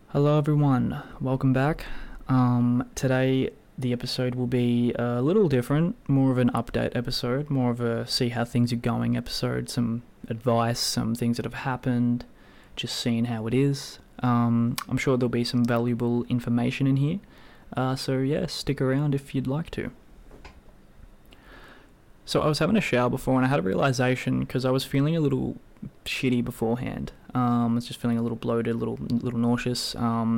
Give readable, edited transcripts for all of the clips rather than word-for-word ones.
Hello everyone, welcome back. Today the episode will be a little different, more of an update episode, more of a see how things are going episode, some advice, some things that have happened, just seeing how it is. I'm sure there'll be some valuable information in here, so yeah, stick around if you'd like to. So I was having a shower before and I had a realization because I was feeling a little shitty beforehand. I was just feeling a little bloated, little nauseous,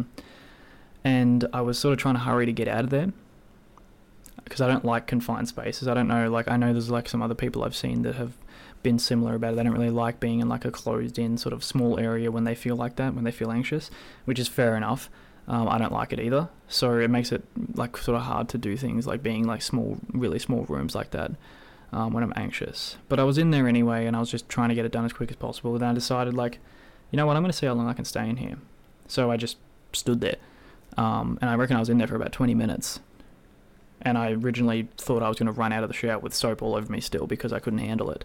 and I was sort of trying to hurry to get out of there because I don't like confined spaces. I don't know, I know there's some other people I've seen that have been similar about it. They don't really like being in a closed-in sort of small area when they feel like that, when they feel anxious, which is fair enough. I don't like it either, so it makes it sort of hard to do things like being really small rooms like that. When I'm anxious. But I was in there anyway, and I was just trying to get it done as quick as possible. Then I decided, you know what, I'm going to see how long I can stay in here. So I just stood there. And I reckon I was in there for about 20 minutes. And I originally thought I was going to run out of the shower with soap all over me still because I couldn't handle it.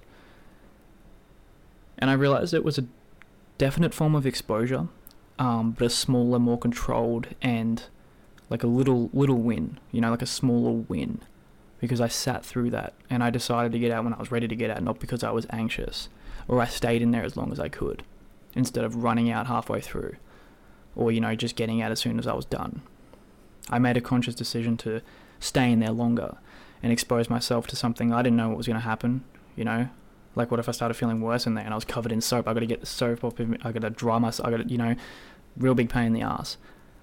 And I realised it was a definite form of exposure, but a smaller, more controlled, and a little win, a smaller win. Because I sat through that and I decided to get out when I was ready to get out, not because I was anxious, or I stayed in there as long as I could, instead of running out halfway through, or just getting out as soon as I was done. I made a conscious decision to stay in there longer and expose myself to something I didn't know what was going to happen, what if I started feeling worse in there and I was covered in soap? I got to get the soap off of me, I got to dry myself, I got to, real big pain in the ass.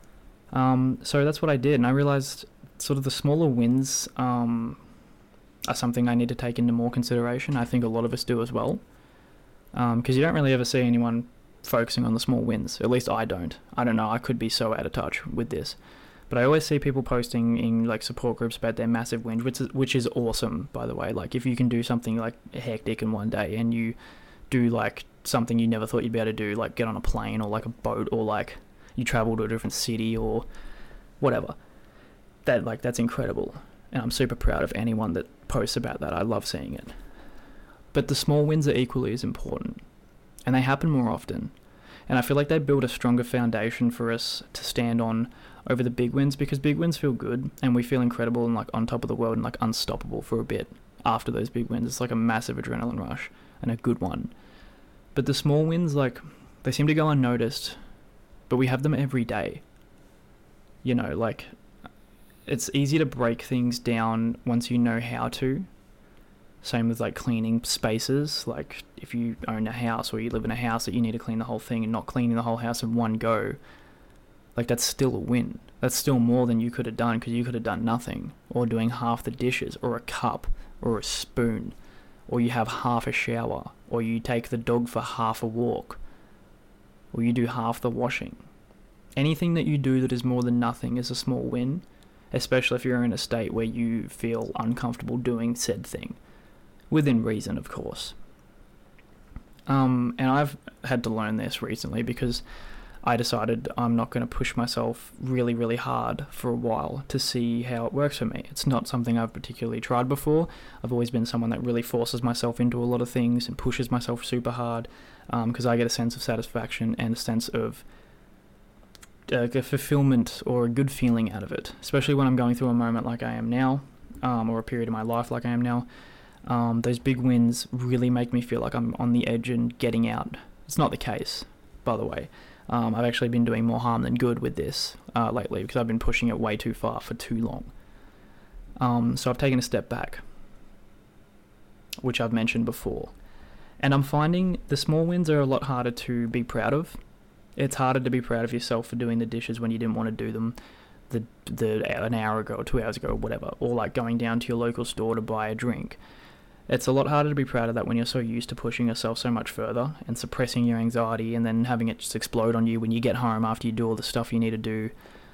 So that's what I did, and I realized sort of the smaller wins are something I need to take into more consideration. I think a lot of us do as well, because you don't really ever see anyone focusing on the small wins. At least I don't. I don't know, I could be so out of touch with this, but I always see people posting in support groups about their massive wins, which is awesome, by the way. If you can do something hectic in one day and you do something you never thought you'd be able to do, get on a plane or a boat, or you travel to a different city or whatever. That's incredible, and I'm super proud of anyone that posts about that. I love seeing it. But the small wins are equally as important, and they happen more often, and I feel like they build a stronger foundation for us to stand on over the big wins, because big wins feel good and we feel incredible and on top of the world and unstoppable for a bit after those big wins. It's a massive adrenaline rush, and a good one. But the small wins, they seem to go unnoticed, but we have them every day. It's easy to break things down once you know how to. Same with cleaning spaces. If you own a house or you live in a house that you need to clean the whole thing, and not cleaning the whole house in one go, that's still a win. That's still more than you could have done, because you could have done nothing, or doing half the dishes, or a cup, or a spoon, or you have half a shower, or you take the dog for half a walk, or you do half the washing. Anything that you do that is more than nothing is a small win, especially if you're in a state where you feel uncomfortable doing said thing. Within reason, of course. And I've had to learn this recently because I decided I'm not going to push myself really, really hard for a while to see how it works for me. It's not something I've particularly tried before. I've always been someone that really forces myself into a lot of things and pushes myself super hard, because I get a sense of satisfaction and a sense of a fulfillment or a good feeling out of it, especially when I'm going through a moment like I am now, or a period of my life like I am now. Those big wins really make me feel like I'm on the edge and getting out. It's not the case, by the way. I've actually been doing more harm than good with this lately, because I've been pushing it way too far for too long. So I've taken a step back, which I've mentioned before, and I'm finding the small wins are a lot harder to be proud of. It's harder to be proud of yourself for doing the dishes when you didn't want to do them an hour ago or 2 hours ago or whatever, or going down to your local store to buy a drink. It's a lot harder to be proud of that when you're so used to pushing yourself so much further and suppressing your anxiety, and then having it just explode on you when you get home after you do all the stuff you need to do.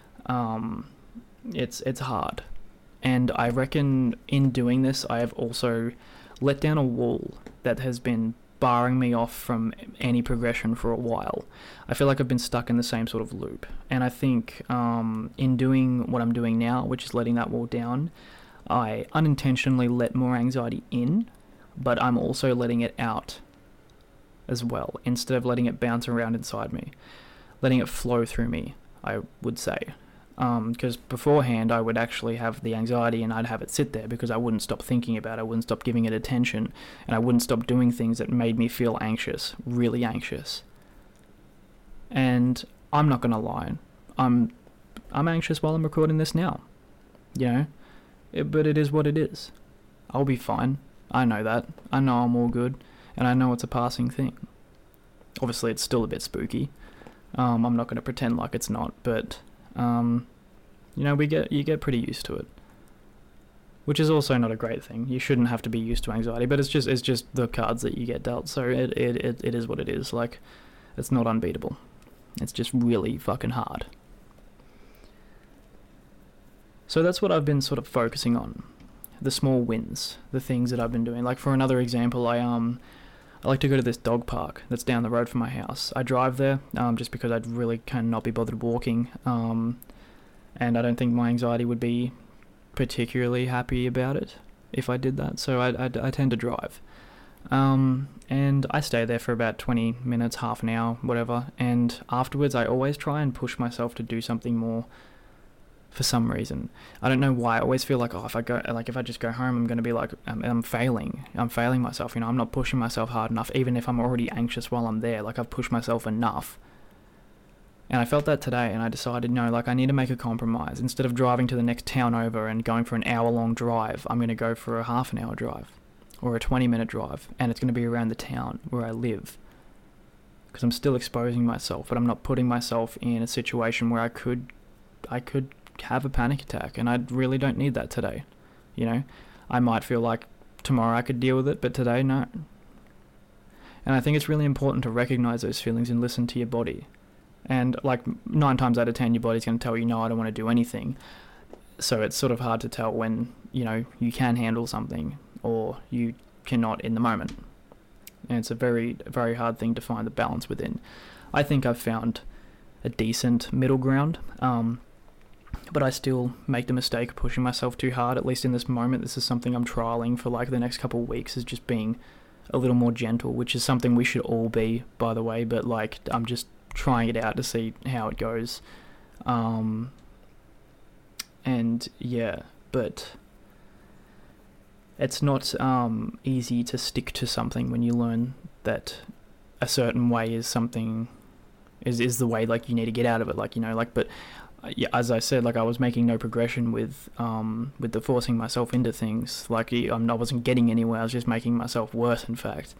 It's hard. And I reckon in doing this, I have also let down a wall that has been barring me off from any progression for a while. I feel like I've been stuck in the same sort of loop. And I think in doing what I'm doing now, which is letting that wall down, I unintentionally let more anxiety in, but I'm also letting it out as well, instead of letting it bounce around inside me, letting it flow through me. I would say. Because beforehand I would actually have the anxiety and I'd have it sit there because I wouldn't stop thinking about it, I wouldn't stop giving it attention, and I wouldn't stop doing things that made me feel anxious, really anxious. And I'm not gonna lie, I'm anxious while I'm recording this now, but it is what it is. I'll be fine. I know that. I know I'm all good, and I know it's a passing thing. Obviously, it's still a bit spooky. I'm not going to pretend like it's not, but you get pretty used to it, which is also not a great thing. You shouldn't have to be used to anxiety, but it's just the cards that you get dealt. So it is what it is. Like, it's not unbeatable. It's just really fucking hard. So that's what I've been sort of focusing on. The small wins, the things that I've been doing. Like, for another example, I like to go to this dog park that's down the road from my house. I drive there just because I'd really cannot be bothered walking, and I don't think my anxiety would be particularly happy about it if I did that, so I tend to drive. And I stay there for about 20 minutes, half an hour, whatever, and afterwards I always try and push myself to do something more. For some reason, I don't know why. I always feel like, if I just go home, I'm going to be like, I'm failing myself. I'm not pushing myself hard enough, even if I'm already anxious while I'm there. Like, I've pushed myself enough. And I felt that today, and I decided, no, like, I need to make a compromise. Instead of driving to the next town over and going for an hour-long drive, I'm going to go for a half-an-hour drive or a 20-minute drive, and it's going to be around the town where I live. Because I'm still exposing myself, but I'm not putting myself in a situation where I could have a panic attack, and I really don't need that today. I might feel like tomorrow I could deal with it, but today, no. And I think it's really important to recognize those feelings and listen to your body. And like 9 times out of 10, your body's going to tell you, no, I don't want to do anything. So it's sort of hard to tell when, you can handle something or you cannot in the moment. And it's a very, very hard thing to find the balance within. I think I've found a decent middle ground, but I still make the mistake of pushing myself too hard, at least in this moment. This is something I'm trialing for like the next couple of weeks, is just being a little more gentle, which is something we should all be, by the way, but like, I'm just trying it out to see how it goes. And yeah, but it's not easy to stick to something when you learn that a certain way is something is the way, like, you need to get out of it, but yeah, as I said, like, I was making no progression with the forcing myself into things. Like, I wasn't getting anywhere. I was just making myself worse, in fact.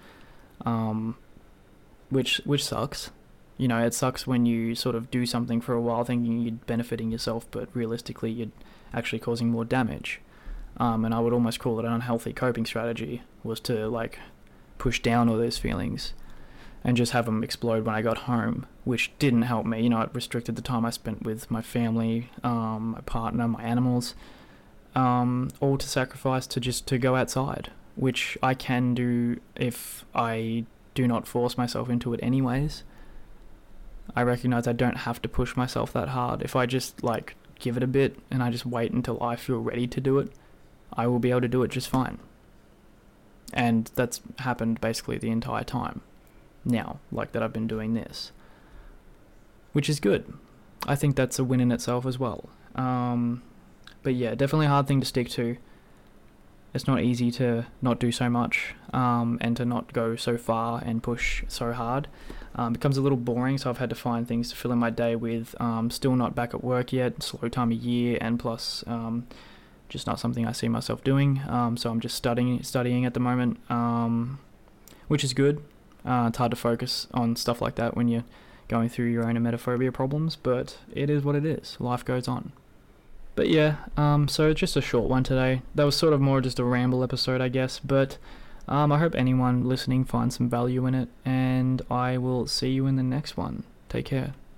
Which sucks. It sucks when you sort of do something for a while thinking you're benefiting yourself, but realistically you're actually causing more damage. And I would almost call it an unhealthy coping strategy, was to like push down all those feelings and just have them explode when I got home, which didn't help me. It restricted the time I spent with my family, my partner, my animals, all to sacrifice to go outside, which I can do if I do not force myself into it anyways. I recognize I don't have to push myself that hard. If I just like give it a bit and I just wait until I feel ready to do it, I will be able to do it just fine. And that's happened basically the entire time now, like that I've been doing this, which is good. I think that's a win in itself as well. But yeah, definitely a hard thing to stick to. It's not easy to not do so much, and to not go so far and push so hard. It becomes a little boring, so I've had to find things to fill in my day with. Still not back at work yet, slow time of year, and plus just not something I see myself doing. So I'm just studying at the moment, which is good. It's hard to focus on stuff like that when you're going through your own emetophobia problems, but it is what it is. Life goes on. But yeah, so it's just a short one today. That was sort of more just a ramble episode, I guess, but I hope anyone listening finds some value in it, and I will see you in the next one. Take care.